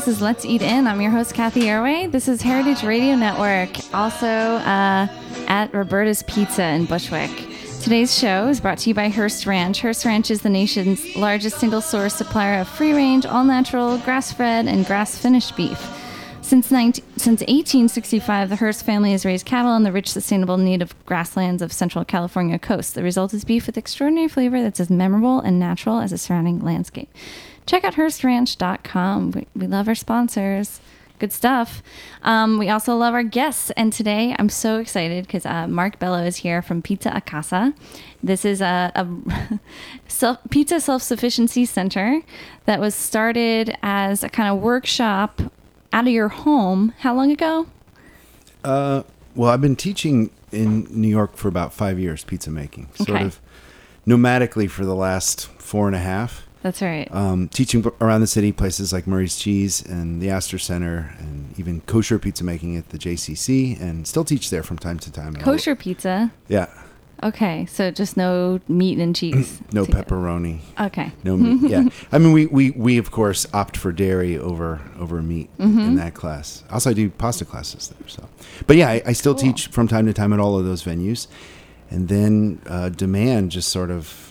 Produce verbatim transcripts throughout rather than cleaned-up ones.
This is Let's Eat In. I'm your host, Kathy Airway. This is Heritage Radio Network, also uh, at Roberta's Pizza in Bushwick. Today's show is brought to you by Hearst Ranch. Hearst Ranch is the nation's largest single-source supplier of free-range, all-natural, grass-fed, and grass-finished beef. Since, nineteen, since eighteen sixty-five, the Hearst family has raised cattle on the rich, sustainable native grasslands of Central California coast. The result is beef with extraordinary flavor that's as memorable and natural as the surrounding landscape. Check out Hearst Ranch dot com. We, we love our sponsors. Good stuff. Um, we also love our guests. And today I'm so excited because uh, Mark Bello is here from Pizza a Casa. This is a, a self, pizza self-sufficiency center that was started as a kind of workshop out of your home. How long ago? Uh, well, I've been teaching in New York for about five years, pizza making, okay. sort of nomadically for the last four and a half. That's right. Um, teaching around the city, places like Murray's Cheese and the Astor Center, and even kosher pizza making at the J C C, and still teach there from time to time. Kosher pizza? Yeah. Okay, so just no meat and cheese. No together. pepperoni. Okay. No meat. Yeah. I mean, we, we, we of course opt for dairy over over meat mm-hmm. in that class. Also, I do pasta classes there. So, but yeah, I, I still cool. teach from time to time at all of those venues, and then uh, demand just sort of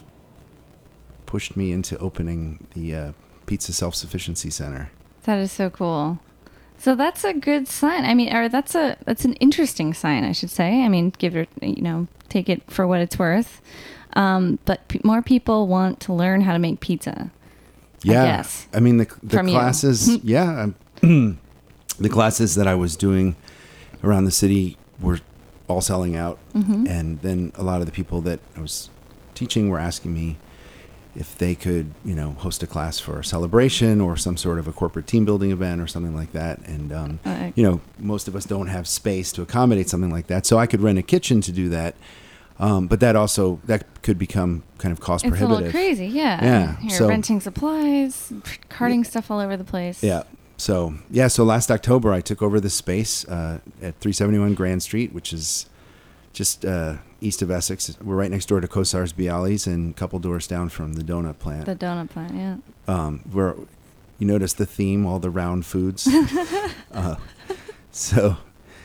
pushed me into opening the uh, Pizza Self-Sufficiency Center. That is so cool. So that's a good sign. I mean, or that's a that's an interesting sign, I should say. I mean, give it, you know, take it for what it's worth. Um, but p- more people want to learn how to make pizza. Yeah, I guess, I mean the the from classes. yeah, the classes that I was doing around the city were all selling out, mm-hmm. and then a lot of the people that I was teaching were asking me if they could, you know, host a class for a celebration or some sort of a corporate team building event or something like that. And, um, uh, you know, most of us don't have space to accommodate something like that. So I could rent a kitchen to do that. Um, but that also, that could become kind of cost it's prohibitive. a little crazy, yeah. Yeah. You're so, renting supplies, carting stuff all over the place. Yeah. So, yeah. So last October, I took over this space uh, at three seventy-one Grand Street, which is just uh, east of Essex. We're right next door to Kosar's Bialys and a couple doors down from the donut plant. The donut plant, yeah. Um, where you notice the theme, all the round foods. uh, so,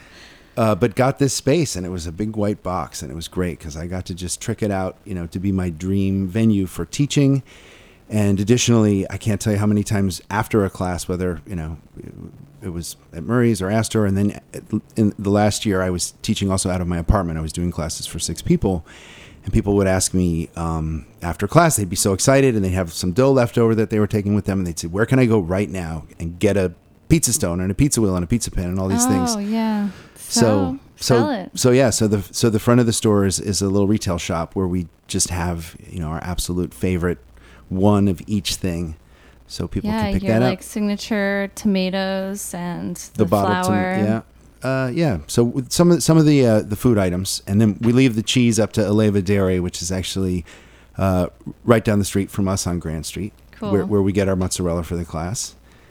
uh, but got this space, and it was a big white box, and it was great because I got to just trick it out, you know, to be my dream venue for teaching. And additionally, I can't tell you how many times after a class, whether, you know, it was at Murray's or Astor, and then in the last year I was teaching also out of my apartment. I was doing classes for six people, and people would ask me um, after class, they'd be so excited, and they'd have some dough left over that they were taking with them, and they'd say, where can I go right now and get a pizza stone and a pizza wheel and a pizza pan and all these oh, things? Oh, yeah. So, so, so, it. so yeah, so the, so the front of the store is, is a little retail shop where we just have, you know, our absolute favorite one of each thing, so people yeah, can pick your that like up. Signature tomatoes and the, the bottled flour. Tom- yeah, uh, yeah. So with some of some of the uh, the food items, and then we leave the cheese up to Eleva Dairy, which is actually uh, right down the street from us on Grand Street, cool. where, where we get our mozzarella for the class,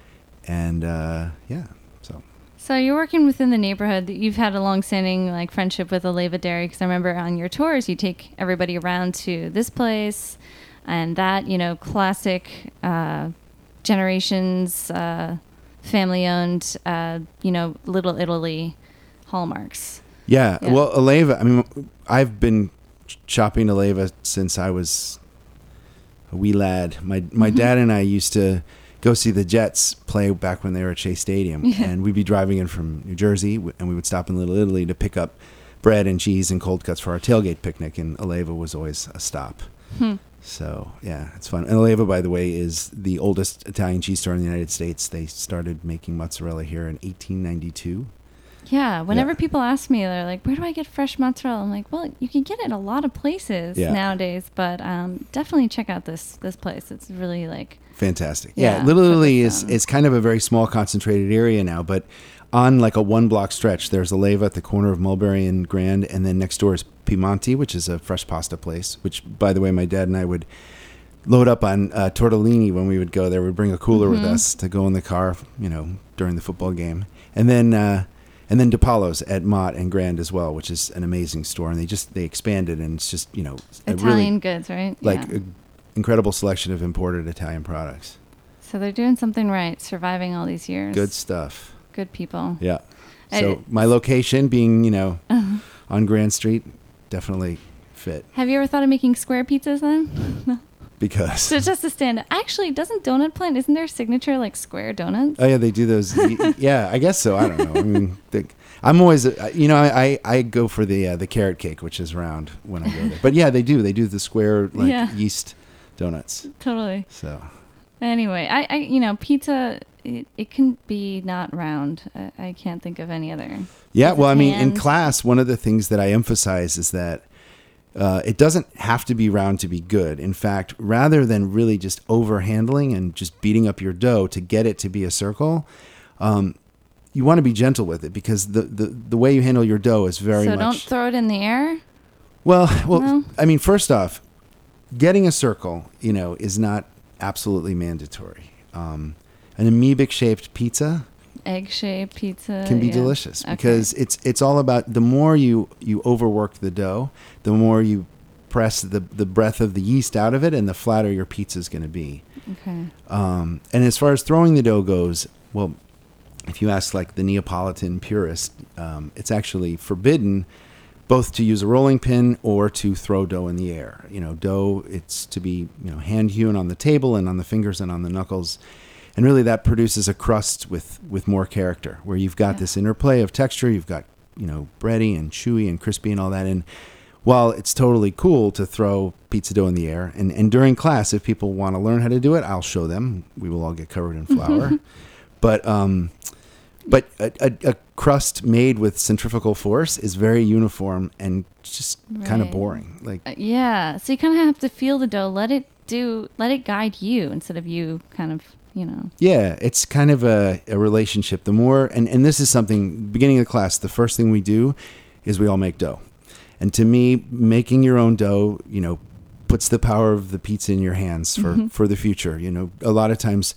and uh, yeah, so. So you're working within the neighborhood. You've had a long-standing like friendship with Eleva Dairy, because I remember on your tours you take everybody around to this place. And that, you know, classic uh, generations, uh, family-owned, uh, you know, Little Italy hallmarks. Yeah, yeah. well, Eleva, I mean, I've been shopping Eleva since I was a wee lad. My my mm-hmm. dad and I used to go see the Jets play back when they were at Shea Stadium. Yeah. And we'd be driving in from New Jersey, and we would stop in Little Italy to pick up bread and cheese and cold cuts for our tailgate picnic, and Eleva was always a stop. Hmm. So, yeah, it's fun. And Eleva, by the way, is the oldest Italian cheese store in the United States. They started making mozzarella here in eighteen ninety-two. Yeah, whenever Yeah. people ask me, they're like, where do I get fresh mozzarella? I'm like, well, you can get it a lot of places yeah. nowadays, but um, definitely check out this this place. It's really like... Fantastic. Yeah, yeah Little Italy this, is, um, is kind of a very small, concentrated area now, but on like a one-block stretch, there's Eleva at the corner of Mulberry and Grand, and then next door is Piemonte, which is a fresh pasta place, which, by the way, my dad and I would load up on uh, tortellini when we would go there. We'd bring a cooler mm-hmm. with us to go in the car, you know, during the football game. And then uh, and then DePaulo's at Mott and Grand as well, which is an amazing store. And they just, they expanded, and it's just, you know, a Italian really, goods, right? like yeah. a incredible selection of imported Italian products. So they're doing something right, surviving all these years. Good stuff. Good people. Yeah. I- So my location being, you know, on Grand Street, definitely fit Have you ever thought of making square pizzas then? No. because. So just to stand up. Actually, doesn't Donut Plant, isn't their signature like square donuts? Oh yeah, they do those. Yeah, I guess so. I don't know. I mean, the, I'm always, uh, you know, I, I, I go for the uh, the carrot cake, which is round when I go there. But yeah, they do. They do the square like Yeah. yeast donuts. Totally. So Anyway, I, I you know, pizza, it, it can be not round. I, I can't think of any other. yeah, Is well, it I mean, in hand? class, one of the things that I emphasize is that uh, it doesn't have to be round to be good. In fact, rather than really just overhandling and just beating up your dough to get it to be a circle, um, you want to be gentle with it because the, the, the way you handle your dough is very so much. don't throw it in the air? Well, well, No? I mean, first off, getting a circle, you know, is not absolutely mandatory. Um, an amoebic shaped pizza Egg-shaped pizza. can be yeah. delicious Okay. because it's it's all about the more you you overwork the dough, the more you press the the breath of the yeast out of it, and the flatter your pizza is going to be. Okay. Um, and as far as throwing the dough goes, well, if you ask like the Neapolitan purist, um, it's actually forbidden both to use a rolling pin or to throw dough in the air. You know, dough, it's to be, you know, hand hewn on the table and on the fingers and on the knuckles. And really that produces a crust with, with more character, where you've got Yeah. this interplay of texture. You've got, you know, bready and chewy and crispy and all that. And while it's totally cool to throw pizza dough in the air, and, and during class, if people want to learn how to do it, I'll show them. We will all get covered in flour. but um, but a, a, a crust made with centrifugal force is very uniform and just kind of Right. boring. Like, Uh, yeah. So you kind of have to feel the dough. Let it do, let it guide you instead of you kind of, you know. yeah, it's kind of a, a relationship. The more, and, and this is something, beginning of the class, the first thing we do is we all make dough. And to me, making your own dough, you know, puts the power of the pizza in your hands for, Mhm. for the future. You know, a lot of times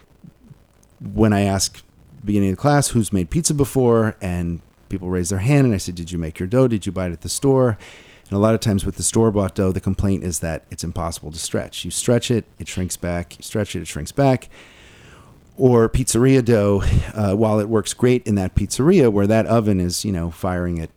when I ask beginning of the class who's made pizza before, and people raise their hand, and I said, did you make your dough? Did you buy it at the store? And a lot of times with the store-bought dough, the complaint is that it's impossible to stretch. You stretch it, it shrinks back. You stretch it, it shrinks back. Or pizzeria dough, uh, while it works great in that pizzeria where that oven is, you know, firing at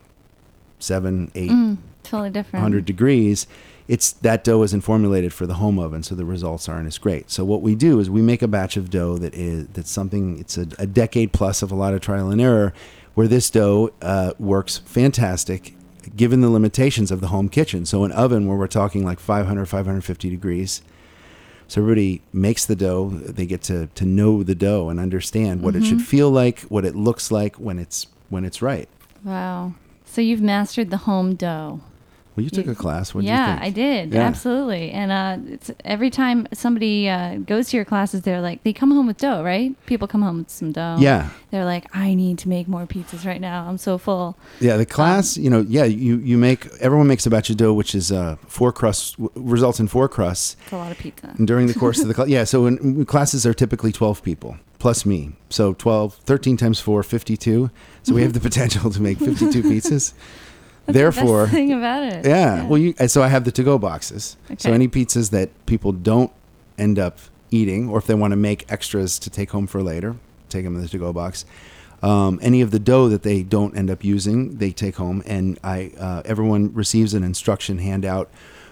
seven, eight, Mm, totally different. one hundred degrees, it's that dough isn't formulated for the home oven, so the results aren't as great. So what we do is we make a batch of dough that is that's something, it's a, a decade plus of a lot of trial and error, where this dough uh, works fantastic given the limitations of the home kitchen. So an oven where we're talking like five hundred, five hundred fifty degrees. So everybody makes the dough. They get to, to know the dough and understand what it should Mhm. feel like, what it looks like when it's when it's right. Wow. So you've mastered the home dough. Well, you took You- a class. What did yeah, you think? I did. Yeah. Absolutely. And uh, it's every time somebody uh, goes to your classes, they're like, they come home with dough, right? People come home with some dough. Yeah. They're like, I need to make more pizzas right now. I'm so full. Yeah, the class, Um, you know, yeah, you, you make, everyone makes a batch of dough, which is uh, four crusts, w- results in four crusts. It's a lot of pizza. And during the course of the class, yeah, so in, classes are typically twelve people, plus me. So twelve, thirteen times four, fifty-two. So we have the potential to make fifty-two pizzas. That's Therefore, the best thing about it. yeah, well, you, so I have the to-go boxes. So Okay. any pizzas that people don't end up eating, or if they want to make extras to take home for later, take them in the to-go box. Um, any of the dough that they don't end up using, they take home, and I uh, everyone receives an instruction handout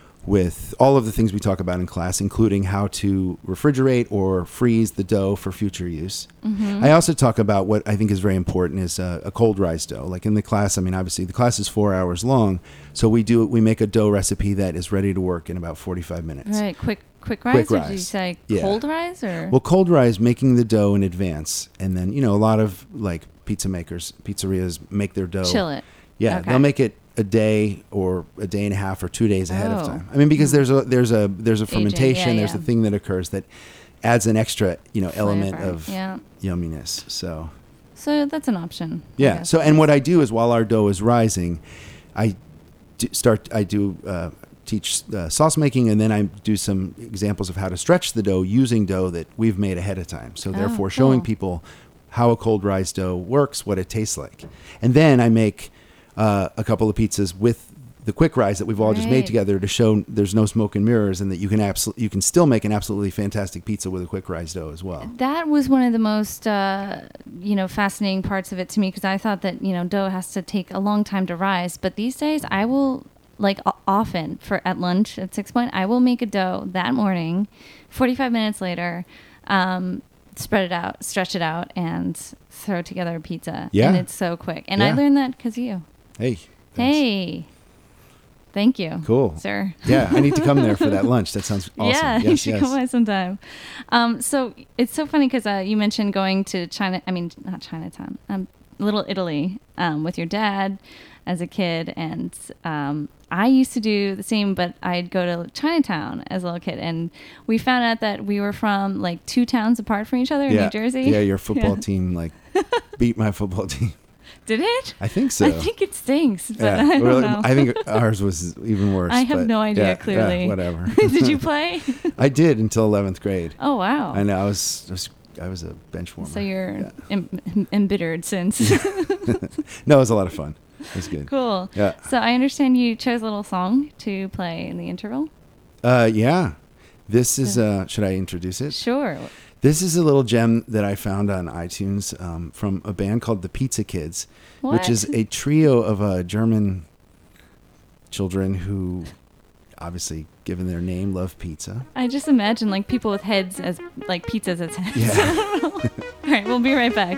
with all of the things we talk about in class, including how to refrigerate or freeze the dough for future use. Mhm. I also talk about what I think is very important is uh, a cold rise dough. Like in the class, I mean, obviously the class is four hours long, so we do we make a dough recipe that is ready to work in about forty-five minutes. Right. Quick, quick rise. Quick or did you rise. say Yeah. cold rise or? Well, cold rise, making the dough in advance, and then you know a lot of like pizza makers, pizzerias make their dough. chill it. Yeah, Okay. they'll make it a day or a day and a half or two days ahead Oh. of time. I mean, because there's a there's a there's a Aging, fermentation, yeah, there's yeah. a thing that occurs that adds an extra you know element Flavor. of Yeah. yumminess. So So that's an option. I yeah. guess. So and what I do is while our dough is rising, I do start I do uh, teach uh, sauce making, and then I do some examples of how to stretch the dough using dough that we've made ahead of time. So Oh, therefore, showing cool. people how a cold rise dough works, what it tastes like, and then I make uh, a couple of pizzas with the quick rise that we've all just made Right. together to show there's no smoke and mirrors, and that you can absolutely you can still make an absolutely fantastic pizza with a quick rise dough as well. That was one of the most, uh, you know, fascinating parts of it to me, because I thought that, you know, dough has to take a long time to rise. But these days, I will, like o- often for at lunch at six point, I will make a dough that morning, forty-five minutes later, um, spread it out, stretch it out, and throw together a pizza. Yeah. And it's so quick. And I Yeah. learned that because of you. Hey. thanks. Hey. Thank you. Cool. Sir. Yeah, I need to come there for that lunch. That sounds awesome. Yeah, yes, you should yes. come by sometime. Um, so it's so funny because uh, you mentioned going to China. I mean, not Chinatown. Um, Little Italy um, with your dad as a kid, and um, I used to do the same. But I'd go to Chinatown as a little kid, and we found out that we were from like two towns apart from each other in Yeah. New Jersey. Yeah, your football Yeah. team like beat my football team. Did it? I think so. I think it stinks, but yeah. I don't Well, know. I think ours was even worse. I have but no idea, yeah, clearly. yeah, whatever. Did you play? I did until eleventh grade. Oh wow! I know. I was, I was, I was a bench warmer. So you're Yeah. em- embittered since. No, it was a lot of fun. It was good. Cool. Yeah. So I understand you chose a little song to play in the interval. Uh, yeah. This is. Uh, should I introduce it? Sure. This is a little gem that I found on iTunes um, from a band called the Pizza Kids, What? which is a trio of uh, German children who, obviously, given their name, love pizza. I just imagine like people with heads as like pizzas as heads. Yeah. I don't know. All right, we'll be right back.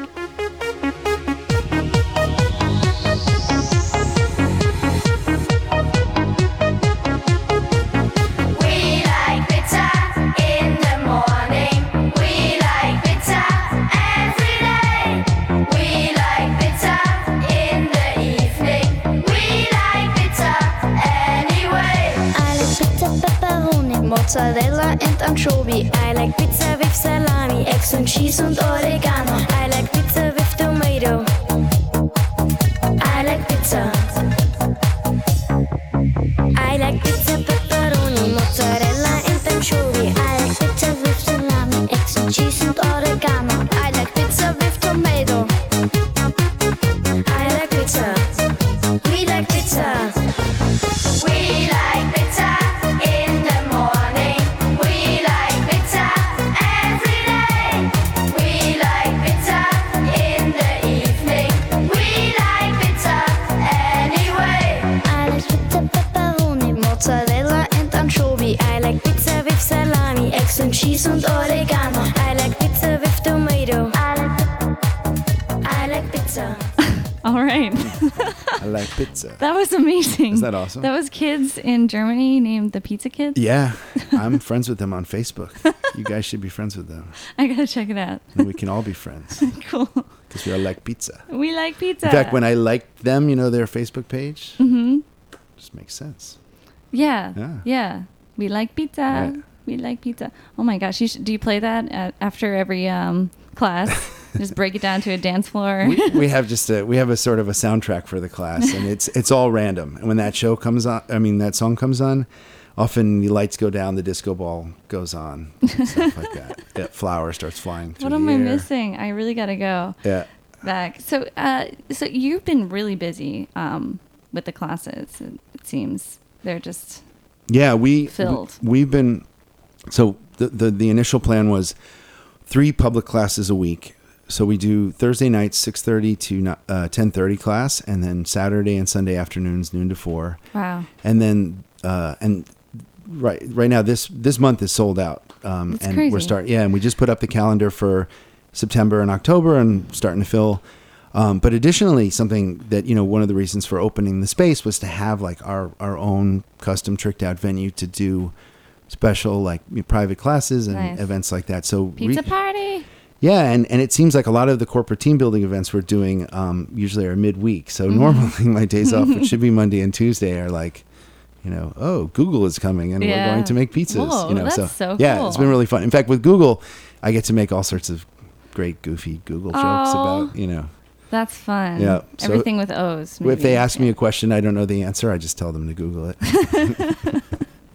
We like pizza in the morning. We like pizza every day. We like pizza in the evening. We like pizza anyway. I like pizza pepperoni, mozzarella and anchovy. I like pizza with salami, eggs and cheese and oregano. I like pizza with tomato. I like pizza. I like pizza pepperoni, mozzarella and anchovy. I like pizza with salami, eggs and cheese and oregano. I like pizza with tomato. I like pizza. We like pizza. We like pizza in the morning. We like pizza every day. We like pizza in the evening. We like pizza anyway. I like pizza pepperoni, mozzarella and anchovy. I like pizza with salami, eggs and cheese and oregano. I like pizza with tomato. I like, I like pizza. All right. I like pizza. That was amazing. Is that awesome? That was kids in Germany named the Pizza Kids. Yeah, I'm friends with them on Facebook. You guys should be friends with them. I gotta check it out. And we can all be friends Cool. because we all like pizza. We like pizza. In fact, when I liked them, you know, their Facebook page, Mm-hmm. just makes sense. Yeah. Yeah. Yeah. We like pizza. Right. We like pizza. Oh my gosh. You should, do you play that at, after every um, class? Just break it down to a dance floor. we, we have just a we have a sort of a soundtrack for the class, and it's it's all random. And when that show comes on, I mean that song comes on, often the lights go down, the disco ball goes on, stuff like that. Yeah, flower starts flying through What the am I air. missing? I really gotta go Yeah, back. So, uh, so you've been really busy um, with the classes. It, it seems they're just yeah. We Filled. we- We've been so the, the the initial plan was three public classes a week. So we do Thursday nights six thirty to uh, ten thirty class, and then Saturday and Sunday afternoons noon to four. wow. And then uh, and right right now this this month is sold out. Um, That's and crazy. we're start yeah, and we just put up the calendar for September and October, and starting to fill. Um, but additionally, something that, you know, one of the reasons for opening the space was to have like our our own custom tricked out venue to do special like private classes and Nice. events like that. So Pizza re- party. yeah, and, and it seems like a lot of the corporate team building events we're doing um, usually are midweek. So Mm-hmm. normally my days off, which should be Monday and Tuesday, are like, you know, oh, Google is coming and Yeah. we're going to make pizzas. Whoa, you know, that's so, so yeah, cool. it's been really fun. In fact, with Google, I get to make all sorts of great, goofy Google jokes Oh. about, you know, That's fun. Yeah, so Everything with O's. if maybe. they ask me Yeah. a question I don't know the answer, I just tell them to Google it.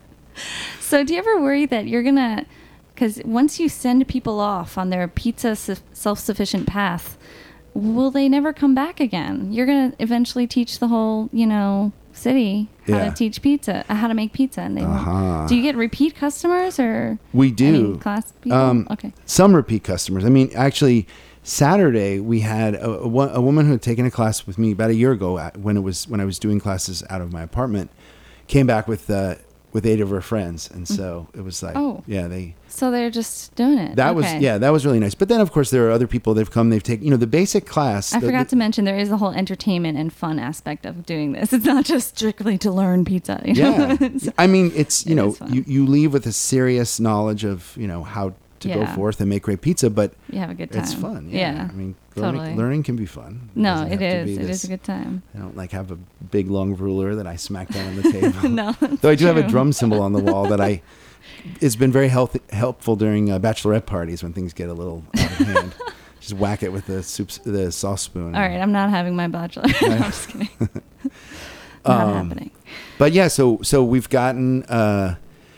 So do you ever worry that you're gonna, because once you send people off on their pizza su- self-sufficient path, will they never come back again? You're gonna eventually teach the whole, you know, City how Yeah. to teach pizza, uh, how to make pizza, and they won't- Uh-huh. do you get repeat customers or We do. any class people? Um, okay. Some repeat customers. I mean, actually, Saturday we had a, a, wo- a woman who had taken a class with me about a year ago at- when it was when I was doing classes out of my apartment. Came back with uh, with eight of her friends, and so it was like, Oh. yeah, they. So they're just doing it. That was Okay. yeah, that was really nice. But then of course there are other people. They've come. They've taken you know the basic class. I the, forgot the- to mention there is a whole entertainment and fun aspect of doing this. It's not just strictly to learn pizza. You know? Yeah, It's- I mean it's you It know is fun. you, you leave with a serious knowledge of you know how to go Yeah. forth and make great pizza, but you have a good time. it's fun. Yeah, I mean totally. learning, learning can be fun. No, doesn't it have to is. be It this- is a good time. I don't like have a big long ruler that I smack down on the table. No, Though I do have a true. drum cymbal on the wall that I it's been very health, helpful during uh, bachelorette parties when things get a little out of hand. Just whack it with the soup the sauce spoon. All right, I'm not having my bachelor. no, I'm just kidding. not Um, happening. But yeah, so so we've gotten uh,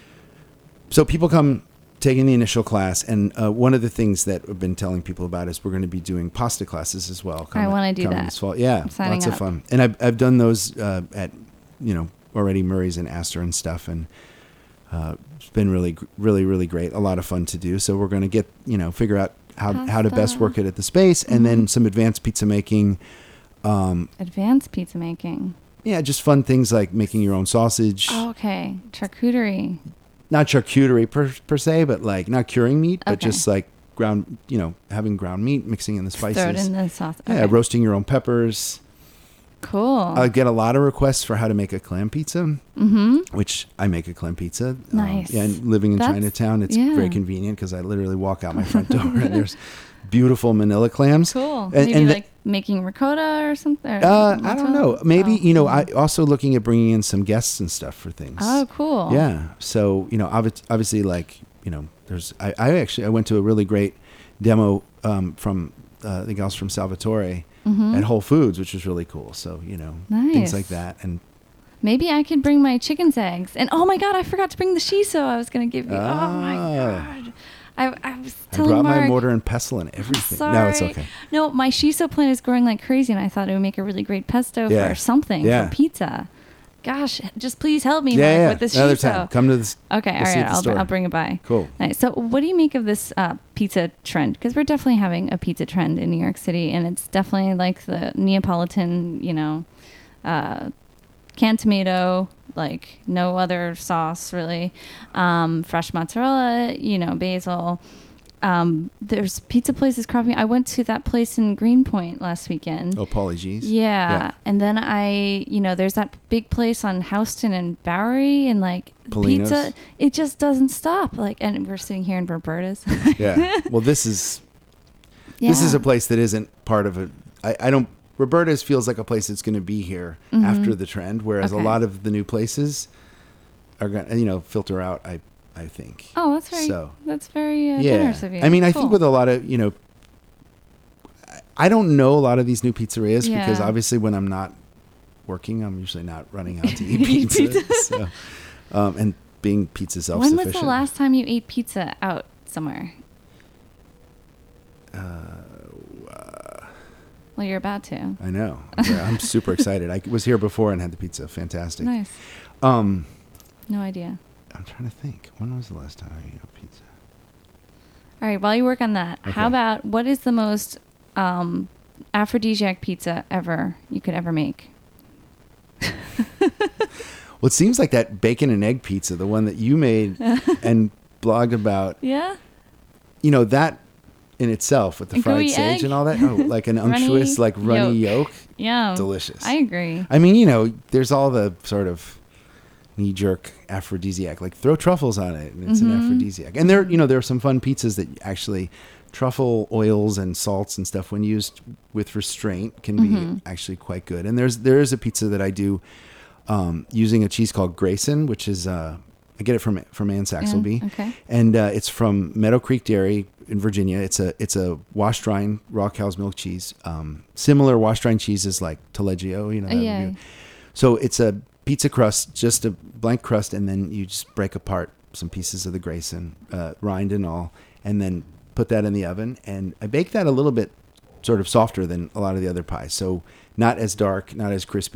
so people come taking the initial class, and uh, one of the things that I've been telling people about is we're going to be doing pasta classes as well. I wanna do coming that. this fall. Yeah, I'm signing lots of up. fun, and I've I've done those uh, at you know already Murray's and Astor and stuff, and uh, it's been really gr- really really great. A lot of fun to do. So we're going to get you know figure out how how to best Pasta. work it at the space, and Mm-hmm. then some advanced pizza making. Um, Advanced pizza making. yeah, just fun things like making your own sausage. Oh, okay. Charcuterie. Not charcuterie per, per se, but like not curing meat, but Okay. just like ground, you know, having ground meat, mixing in the spices. Throw it in the sauce. Yeah, Okay. roasting your own peppers. Cool. I get a lot of requests for how to make a clam pizza, mm-hmm. which I make a clam pizza. Um, Nice. yeah, and living in That's- Chinatown, it's yeah. very convenient because I literally walk out my front door and there's beautiful Manila clams. Cool. And- Maybe and the- like making ricotta or something. or Uh, I don't matzo? know. Maybe, Oh. you know, I also looking at bringing in some guests and stuff for things. Oh, cool. Yeah. So, you know, obvi- obviously, like, you know, there's, I, I actually, I went to a really great demo um, from uh, the gals from Salvatore Mhm. at Whole Foods, which was really cool. So, you know, Nice. things like that. And Maybe I could bring my chicken's eggs. And oh my god, I forgot to bring the shiso I was going to give you. Ah. Oh my god. I, I was I telling brought Mark. my mortar and pestle and everything. Sorry. No, it's okay. No, my shiso plant is growing like crazy, and I thought it would make a really great pesto Yeah. for something Yeah. for pizza. Gosh, just please help me, Yeah, Mark, yeah. with this Another shiso. time. Come to this. Okay, we'll all see you right, at the I'll, store. I'll bring it by. Cool. Nice. So, what do you make of this uh, pizza trend? Because we're definitely having a pizza trend in New York City, and it's definitely like the Neapolitan, you know, uh, canned tomato, like no other sauce really, um, fresh mozzarella, you know, basil. Um, there's pizza places cropping. I went to that place in Greenpoint last weekend. Oh, Pauly G's. Yeah. Yeah. And then I, you know, there's that big place on Houston and Bowery, and like Polino's. pizza, it just doesn't stop. Like, and we're sitting here in Roberta's. Yeah. Well, this is, yeah. this is a place that isn't part of it. I, I don't, Roberta's feels like a place that's going to be here Mhm. after the trend, whereas Okay. a lot of the new places are going to, you know, filter out, I I think. Oh, that's very, So, that's very uh, yeah. generous of you. I mean, I Cool. think with a lot of, you know, I- I don't know a lot of these new pizzerias because Yeah. obviously when I'm not working, I'm usually not running out to eat Eat pizza. pizza. So, um, and being pizza When self-sufficient. was the last time you ate pizza out somewhere? Uh, Well, you're about to. I know. Yeah, I'm super excited. I was here before and had the pizza. Fantastic. Nice. Um, No idea. I'm trying to think. When was the last time I ate a pizza? All right, while you work on that, how Okay. about what is the most um, aphrodisiac pizza ever you could ever make? Well, it seems like that bacon and egg pizza, the one that you made and blogged about, Yeah? you know, that in itself with the A fried gooey sage egg? and all that. Oh, like an unctuous, Runny like runny yolk. yolk. Yeah. Delicious. I agree. I mean, you know, there's all the sort of knee-jerk aphrodisiac, like throw truffles on it, and it's Mhm. an aphrodisiac. And there, you know, there are some fun pizzas that actually truffle oils and salts and stuff, when used with restraint, can be Mhm. actually quite good. And there's there is a pizza that I do um, using a cheese called Grayson, which is uh, I get it from from Ann Saxelby, Yeah, okay. and uh, it's from Meadow Creek Dairy in Virginia. It's a it's a washed rind raw cow's milk cheese, um, similar washed rind cheeses like Taleggio, you know. Oh, that yeah. would be- So it's a pizza crust, just a blank crust, and then you just break apart some pieces of the Grayson, uh, rind and all, and then put that in the oven. And I bake that a little bit sort of softer than a lot of the other pies. So not as dark, not as crispy,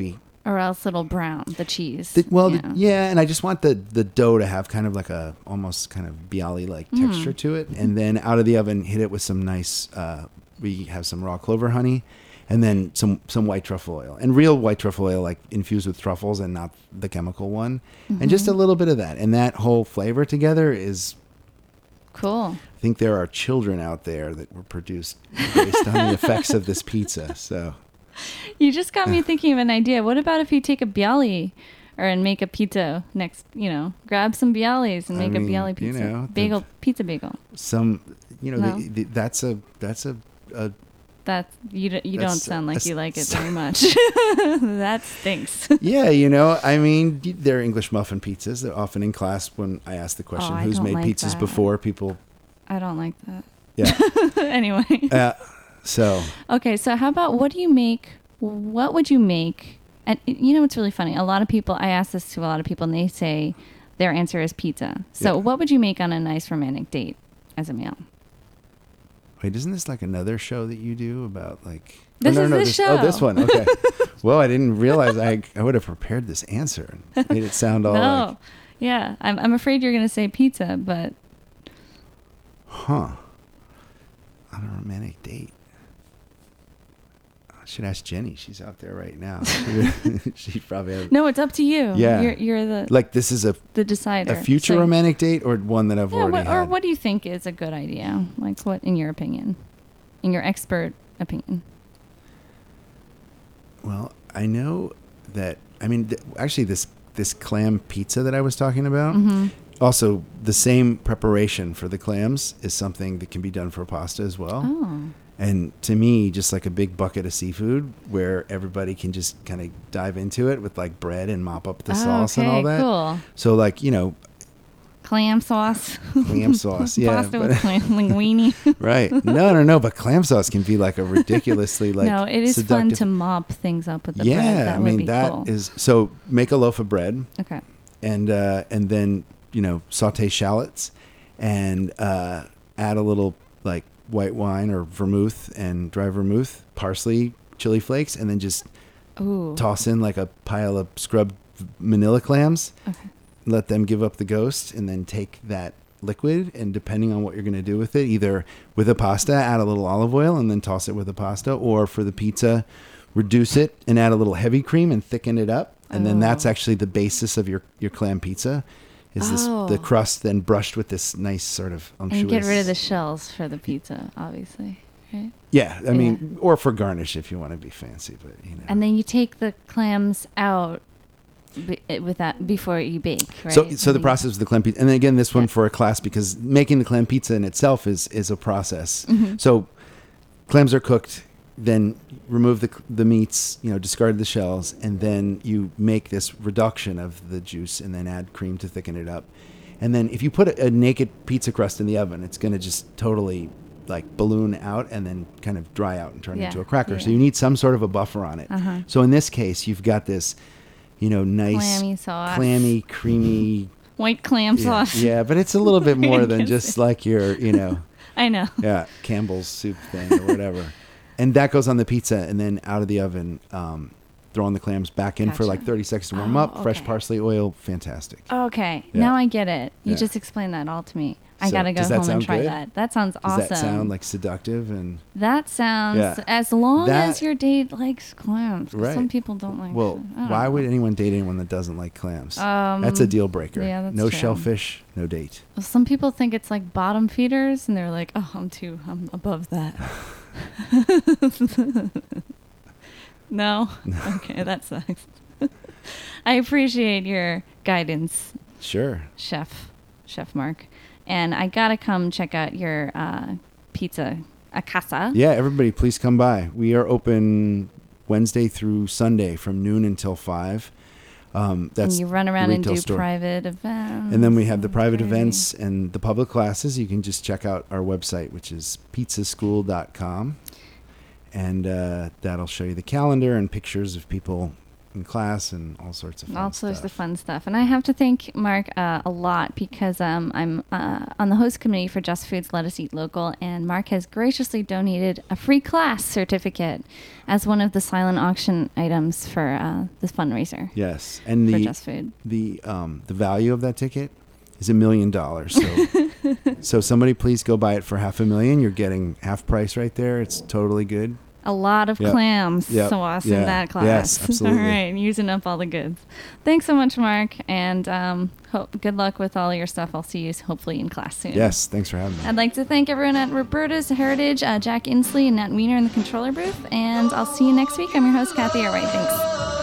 Or else it'll brown, the cheese. The- well, yeah. the- yeah, and I just want the the dough to have kind of like a almost kind of bialy like Mm. texture to it, and then out of the oven, hit it with some nice. Uh, we have some raw clover honey, and then some some white truffle oil, and real white truffle oil, like infused with truffles and not the chemical one, and just a Mm-hmm. little bit of that, and that whole flavor together is. Cool. I think there are children out there that were produced based on the effects of this pizza. So You just got me thinking of an idea. What about if you take a bialy or and make a pizza next, you know, grab some bialys and I make a mean, bialy you pizza. know, the- bagel, pizza bagel. some, you know, No. the, the, that's a that's a, a That's, you, d- you don't That's- sound like that's- you like it very much. That stinks. yeah, you know, I mean, they're English muffin pizzas. They're often in class when I ask the question, Oh, I "Who's don't made like pizzas that. before?" People, I don't like that. yeah. Anyway. uh, so Okay, so how about what do you make? What would you make? And you know what's really funny? A lot of people, I ask this to a lot of people, and they say their answer is pizza. So Yeah. what would you make on a nice romantic date as a meal? wait, isn't this like another show that you do about like? This is this Oh, this show. one. Okay. Well, I didn't realize I I would have prepared this answer and made it sound all No. like, Yeah, I'm, I'm afraid you're going to say pizza, but huh? On a romantic date. I should ask Jenny. She's out there right now. She, she probably has, no, it's up to you. Yeah. You're, you're the, like this is a the decider. a future So- romantic date or one that I've Yeah, already what, had. or what do you think is a good idea? Like what, in your opinion? In your expert opinion? Well, I know that. I mean, th- actually, this this clam pizza that I was talking about. Mm-hmm. Also, the same preparation for the clams is something that can be done for pasta as well. Oh. And to me, just like a big bucket of seafood where everybody can just kind of dive into it with like bread and mop up the Oh, sauce and okay, all that. Cool. So, like, you know, Clam sauce. clam sauce. Yeah. Pasta with but- clam linguine. right. No, no, no. But clam sauce can be like a ridiculously like. no, it is fun seductive- to mop things up with the yeah. bread. That I would mean, be that is cool. so make a loaf of bread. Okay. and uh, and then you know saute shallots and uh, add a little like white wine or vermouth and dry vermouth, parsley, chili flakes, and then just Ooh. toss in like a pile of scrubbed manila clams. Okay. Let them give up the ghost, and then take that liquid, and depending on what you're going to do with it, either with a pasta, add a little olive oil and then toss it with the pasta, or for the pizza, reduce it and add a little heavy cream and thicken it up. And then that's Oh. actually the basis of your, your clam pizza is this Oh. the crust then brushed with this nice sort of unctuous. And get rid of the shells for the pizza, obviously. Right? Yeah, I mean, or for garnish if you want to be fancy, but you know. And then you take the clams out be, with that before you bake, right? So, so the And process of the clam pizza, and then again, this one Yeah. for a class because making the clam pizza in itself is is a process. Mhm. So, clams are cooked, then remove the the meats, you know, discard the shells, and then you make this reduction of the juice, and then add cream to thicken it up. And then if you put a, a naked pizza crust in the oven, it's going to just totally like balloon out and then kind of dry out and turn Yeah, into a cracker. So yeah. you need some sort of a buffer on it. Uh-huh. So in this case, you've got this, you know, nice Clammy sauce. clammy, creamy. White clam Yeah, sauce. yeah, but it's a little bit more than Yes. just like your, you know, I know. yeah, Campbell's soup thing or whatever. And that goes on the pizza, and then out of the oven, um, throwing the clams back in for Gotcha. like thirty seconds to warm Oh, up. Fresh okay. parsley oil, fantastic. Okay, Yeah. now I get it. You Yeah. just explained that all to me. I So, gotta go does that home and sound try good? that. That sounds Does awesome. that sound like seductive? And That sounds Yeah. as long That- as your date likes clams. 'cause Right. Some people don't like. well, I don't why know. would anyone date anyone that doesn't like clams? Um, that's a deal breaker. yeah, that's no true. shellfish, no date. Well, some people think it's like bottom feeders, and they're like, "Oh, I'm too, I'm above that." No. Okay, that sucks. I appreciate your guidance, Sure. Chef, Chef Mark, and I gotta come check out your uh, pizza a casa. Yeah, everybody, please come by. We are open Wednesday through Sunday from noon until five. Um, that's and you run the around and retail do store. private events. And then we have the private Okay. events and the public classes. You can just check out our website, which is pizza school dot com. And uh, that'll show you the calendar and pictures of people in class and all sorts of fun All sorts stuff. of fun stuff. And I have to thank Mark uh, a lot because um, I'm uh, on the host committee for Just Foods Let Us Eat Local, and Mark has graciously donated a free class certificate as one of the silent auction items for uh, this fundraiser Yes, and for the Just Food. the um, the value of that ticket is a million dollars. So so somebody please go buy it for half a million. You're getting half price right there. It's totally good. A lot of Yep. clams Yep. sauce Yeah. in that class. Yes, absolutely. All right, using up all the goods. Thanks so much, Mark, and um, hope, good luck with all your stuff. I'll see you hopefully in class soon. Yes, thanks for having me. I'd like to thank everyone at Roberta's Heritage, uh, Jack Inslee and Nat Wiener in the controller booth, and I'll see you next week. I'm your host, Kathy Arwright. Thanks.